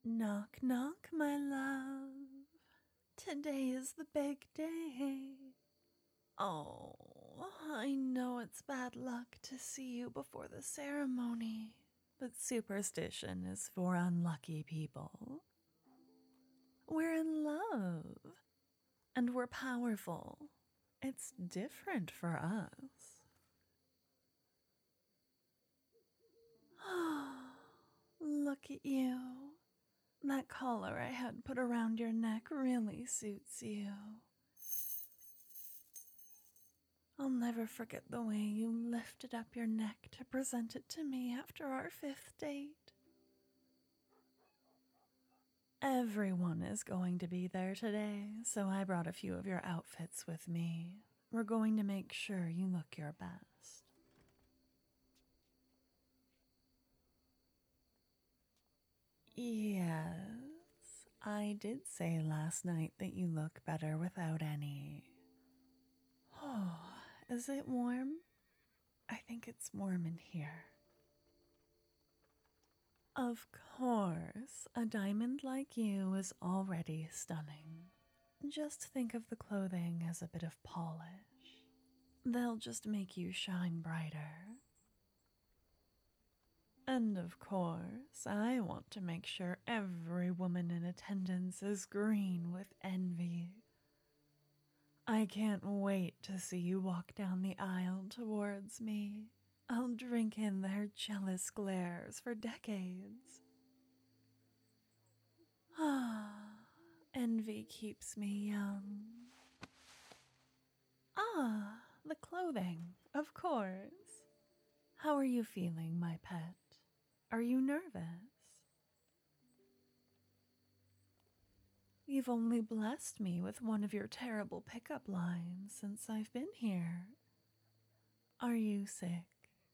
Knock, knock, my love. Today is the big day. Oh, I know it's bad luck to see you before the ceremony, but superstition is for unlucky people. We're in love, and we're powerful. It's different for us. Look at you. That collar I had put around your neck really suits you. I'll never forget the way you lifted up your neck to present it to me after our 5th date. Everyone is going to be there today, so I brought a few of your outfits with me. We're going to make sure you look your best. Yes, I did say last night that you look better without any. Oh, is it warm? I think it's warm in here. Of course, a diamond like you is already stunning. Just think of the clothing as a bit of polish. They'll just make you shine brighter. And of course, I want to make sure every woman in attendance is green with envy. I can't wait to see you walk down the aisle towards me. I'll drink in their jealous glares for decades. Ah, envy keeps me young. Ah, the clothing, of course. How are you feeling, my pet? Are you nervous? You've only blessed me with one of your terrible pickup lines since I've been here. Are you sick?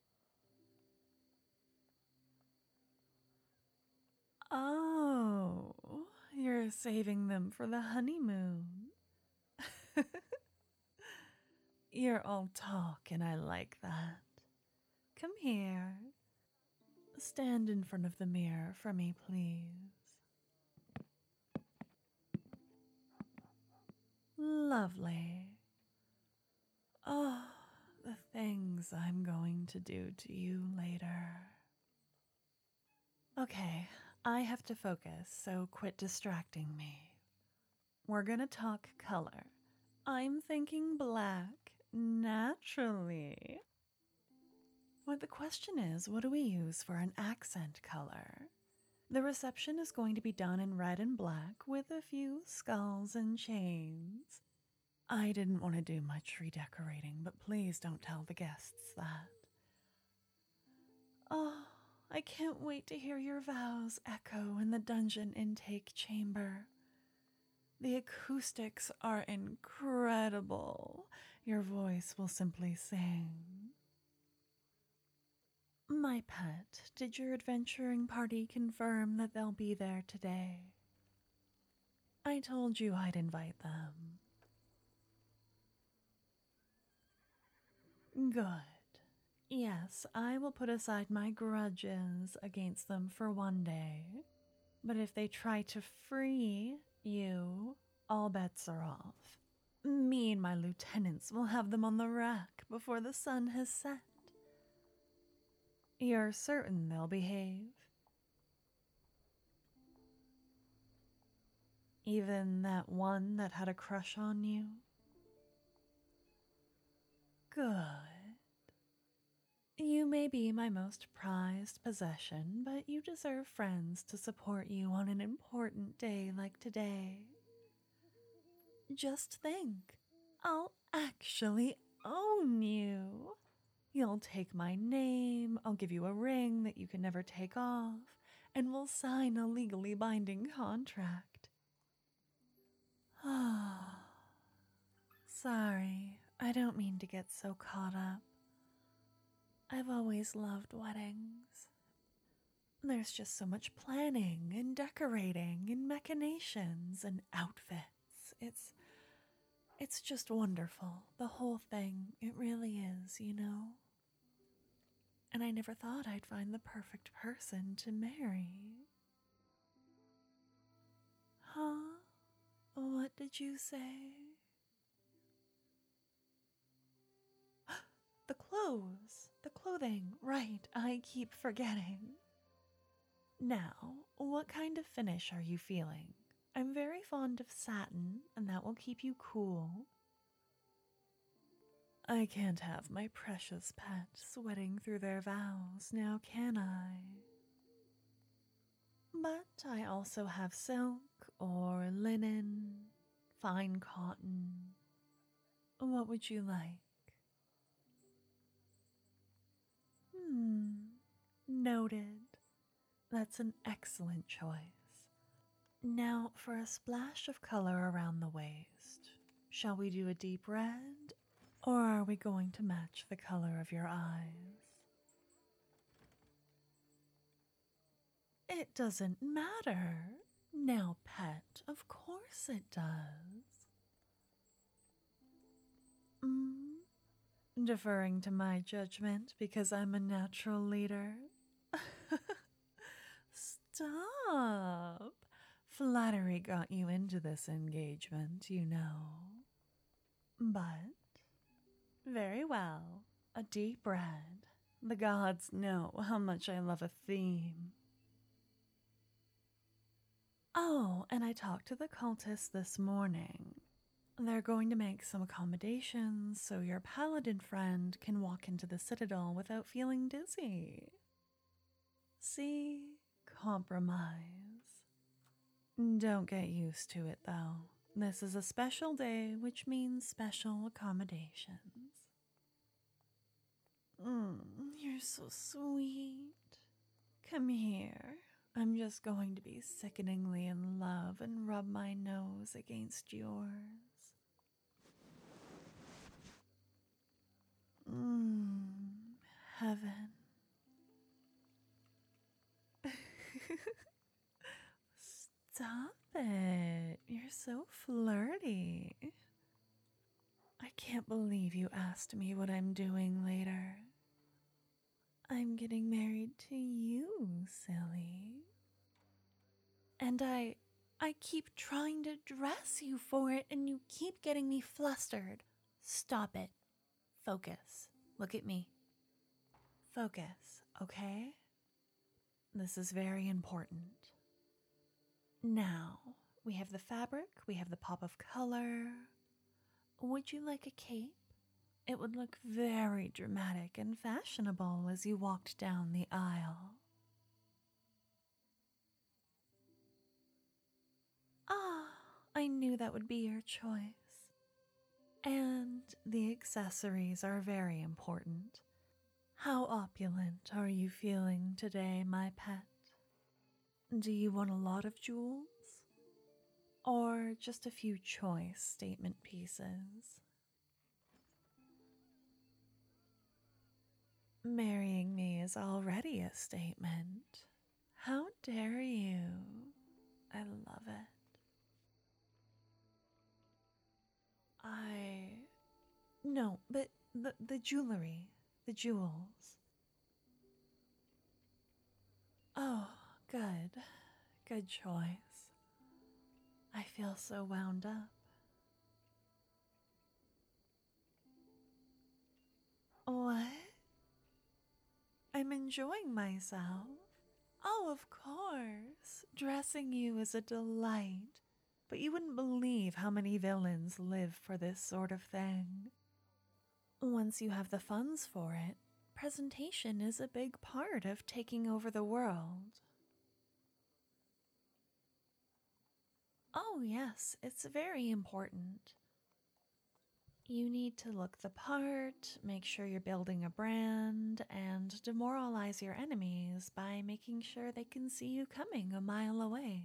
Oh, you're saving them for the honeymoon. You're all talk and I like that. Come here. Stand in front of the mirror for me, please. Lovely. Oh, the things I'm going to do to you later. Okay, I have to focus, so quit distracting me. We're gonna talk color. I'm thinking black, naturally. But the question is, what do we use for an accent color? The reception is going to be done in red and black with a few skulls and chains. I didn't want to do much redecorating, but please don't tell the guests that. Oh, I can't wait to hear your vows echo in the dungeon intake chamber. The acoustics are incredible. Your voice will simply sing. My pet, did your adventuring party confirm that they'll be there today? I told you I'd invite them. Good. Yes, I will put aside my grudges against them for one day. But if they try to free you, all bets are off. Me and my lieutenants will have them on the rack before the sun has set. You're certain they'll behave? Even that one that had a crush on you? Good. You may be my most prized possession, but you deserve friends to support you on an important day like today. Just think, I'll actually own you. You'll take my name, I'll give you a ring that you can never take off, and we'll sign a legally binding contract. Ah, sorry, I don't mean to get so caught up. I've always loved weddings. There's just so much planning and decorating and machinations and outfits. It's just wonderful. The whole thing, it really is, you know? And I never thought I'd find the perfect person to marry. Huh? What did you say? The clothes, the clothing, right, I keep forgetting. Now, what kind of finish are you feeling? I'm very fond of satin, and that will keep you cool. I can't have my precious pet sweating through their vows, now can I? But I also have silk or linen, fine cotton. What would you like? Noted. That's an excellent choice. Now, for a splash of color around the waist, shall we do a deep red, or are we going to match the color of your eyes? It doesn't matter. Now, pet, of course it does. Deferring to my judgment because I'm a natural leader. Stop. Flattery got you into this engagement, you know. But, very well, a deep red. The gods know how much I love a theme. Oh, and I talked to the cultists this morning. They're going to make some accommodations so your paladin friend can walk into the citadel without feeling dizzy. See? Compromise. Don't get used to it, though. This is a special day, which means special accommodations. You're so sweet. Come here. I'm just going to be sickeningly in love and rub my nose against yours. Heaven. Stop it. You're so flirty. I can't believe you asked me what I'm doing later. I'm getting married to you, silly. And I keep trying to dress you for it and you keep getting me flustered. Stop it. Focus. Look at me. Focus, okay? This is very important. Now, we have the fabric, we have the pop of color. Would you like a cape? It would look very dramatic and fashionable as you walked down the aisle. Ah, I knew that would be your choice. And the accessories are very important. How opulent are you feeling today, my pet? Do you want a lot of jewels? Or just a few choice statement pieces? Marrying me is already a statement. How dare you? I love it. No, but the jewelry, the jewels. Oh, good. Good choice. I feel so wound up. What? I'm enjoying myself. Oh, of course. Dressing you is a delight. But you wouldn't believe how many villains live for this sort of thing. Once you have the funds for it, presentation is a big part of taking over the world. Oh, yes, it's very important. You need to look the part, make sure you're building a brand, and demoralize your enemies by making sure they can see you coming a mile away.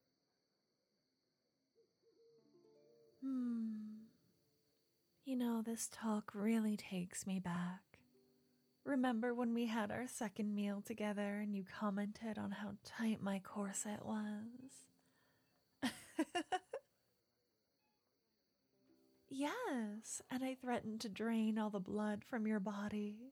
You know, this talk really takes me back. Remember when we had our second meal together and you commented on how tight my corset was? Yes, and I threatened to drain all the blood from your body.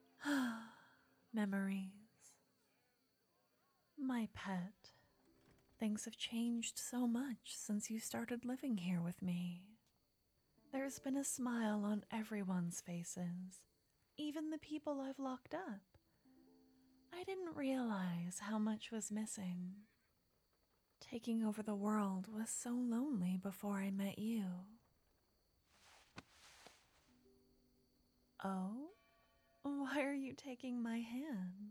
Memories. My pet. Things have changed so much since you started living here with me. There's been a smile on everyone's faces, even the people I've locked up. I didn't realize how much was missing. Taking over the world was so lonely before I met you. Oh? Why are you taking my hand?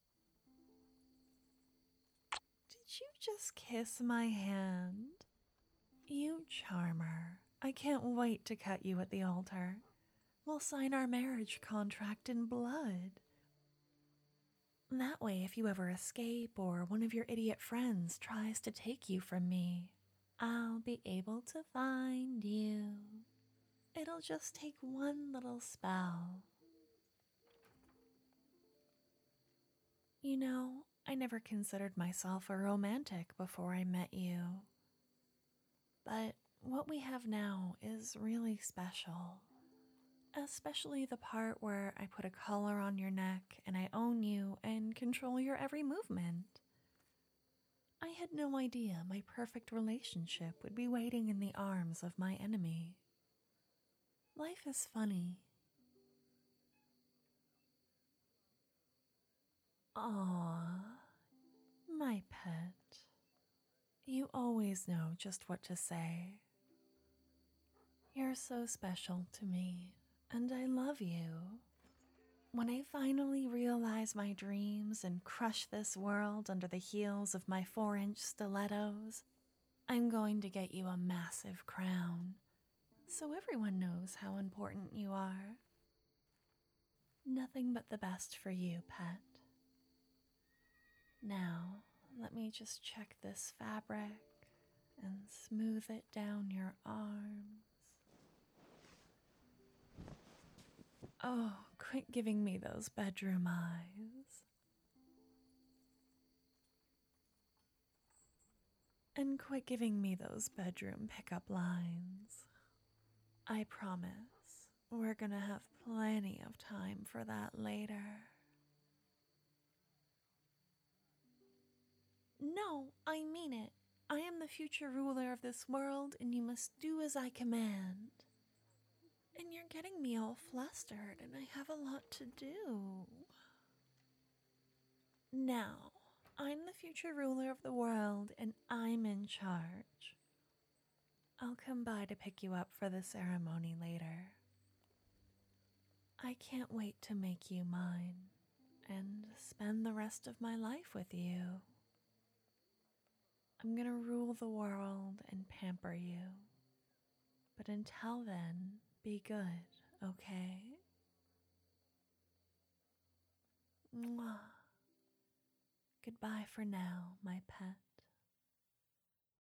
Did you just kiss my hand? You charmer. I can't wait to cut you at the altar. We'll sign our marriage contract in blood. That way, if you ever escape or one of your idiot friends tries to take you from me, I'll be able to find you. It'll just take one little spell. You know, I never considered myself a romantic before I met you. But what we have now is really special. Especially the part where I put a collar on your neck and I own you and control your every movement. I had no idea my perfect relationship would be waiting in the arms of my enemy. Life is funny. Aww, my pet. You always know just what to say. You're so special to me, and I love you. When I finally realize my dreams and crush this world under the heels of my 4-inch stilettos, I'm going to get you a massive crown, so everyone knows how important you are. Nothing but the best for you, pet. Now, let me just check this fabric and smooth it down your arms. Oh, quit giving me those bedroom eyes. And quit giving me those bedroom pickup lines. I promise we're gonna have plenty of time for that later. No, I mean it. I am the future ruler of this world, and you must do as I command. And you're getting me all flustered, and I have a lot to do. Now, I'm the future ruler of the world, and I'm in charge. I'll come by to pick you up for the ceremony later. I can't wait to make you mine and spend the rest of my life with you. I'm gonna rule the world and pamper you. But until then, be good, okay? Mwah. Goodbye for now, my pet.